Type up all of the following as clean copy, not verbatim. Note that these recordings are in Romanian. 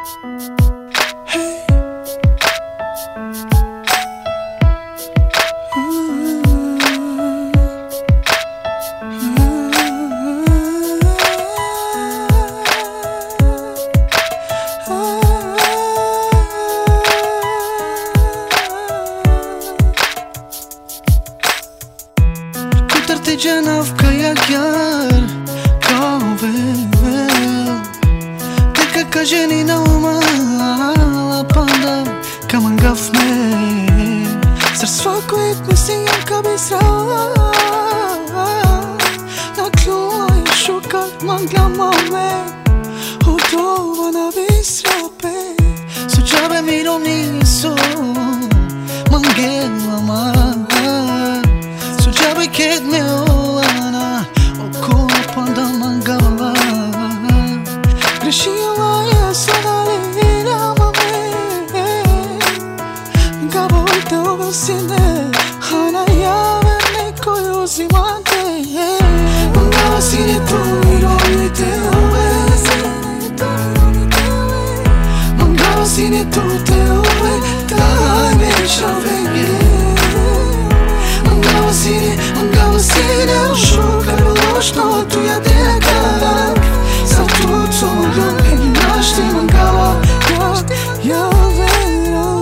Janavka jak jar kao vel Teka ka ženina umala panda ka mangafne Sar svako etmesijan ka bisra Na klua i shukat mangla mame Hodova na bisra pe So čabe mirovni so mangela ma So čabe ket me Greșila e sonalina mame Gaba uite obosine Hana jave neko uzimante Gaba sine tu ironite ove Gaba sine tu te ove Daj me šavenge Gaba sine ušukar lošno tu ja dekak Sa tu co glöm našte mangava Ja vera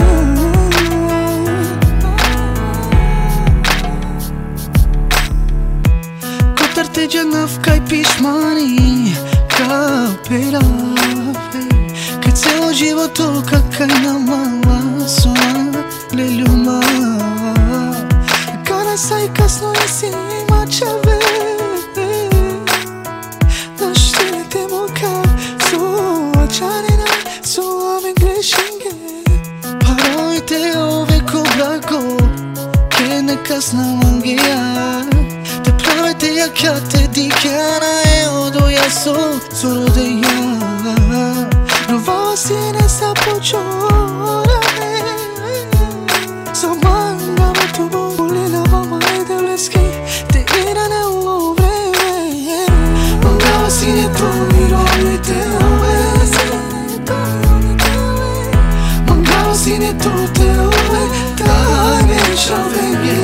Kotar te janavka i pišmani Kao perave Kad celo životo kakaj namala Sona leljuma Kada saj kasno jesi ima čave Paroite ove ko blago Che ne kasna mangia Te pravete jak ja te dikana E odo ja solo de ja Nova sine sa počorane Sa manga me tu bolina mama ide leski Te irane u vreme Manga sine tu mirovite ove Sine tu te ove, daj me šavenge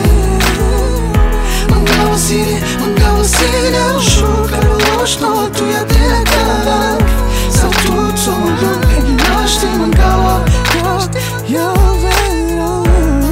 Mangava sine ušukar lošno tu ja dekak Sa tu co glöm našte mangava Ja vera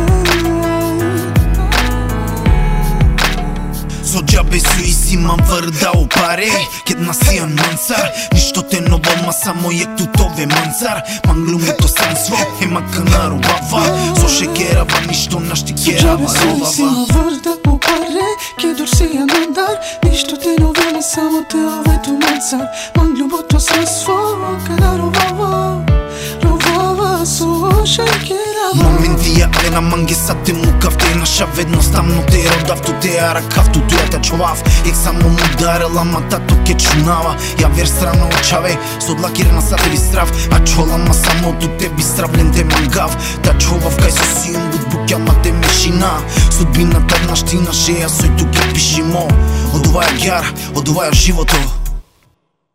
So džabe su izimam vrda u pare Kad nasijan mansar Ništo te novo ma samo je tutove manzar Manglumu to sanstvo Ema kanaru bava So šekerava ništo našti kerava So džabe su izimam vrda u pare Kad ursijan mandar Ništo te novele samo te ove tu mansar Manglumu to sanstvo Kanaru bava Rovava so šekerava Моментија е на манги са те мукав Те наша ведноставно те родав Ту те аракав, ту ја те човав Ек само му дарела, ма тато ке чунава Ја вер страна очаве, со длакирна са те би страв А чола ма само ту те би стравлен те мангав Та човав кај со сијум буд букја ма те мешина Судбината наштина шеја сој ту ке пишимо Од оваја гјар, од оваја живото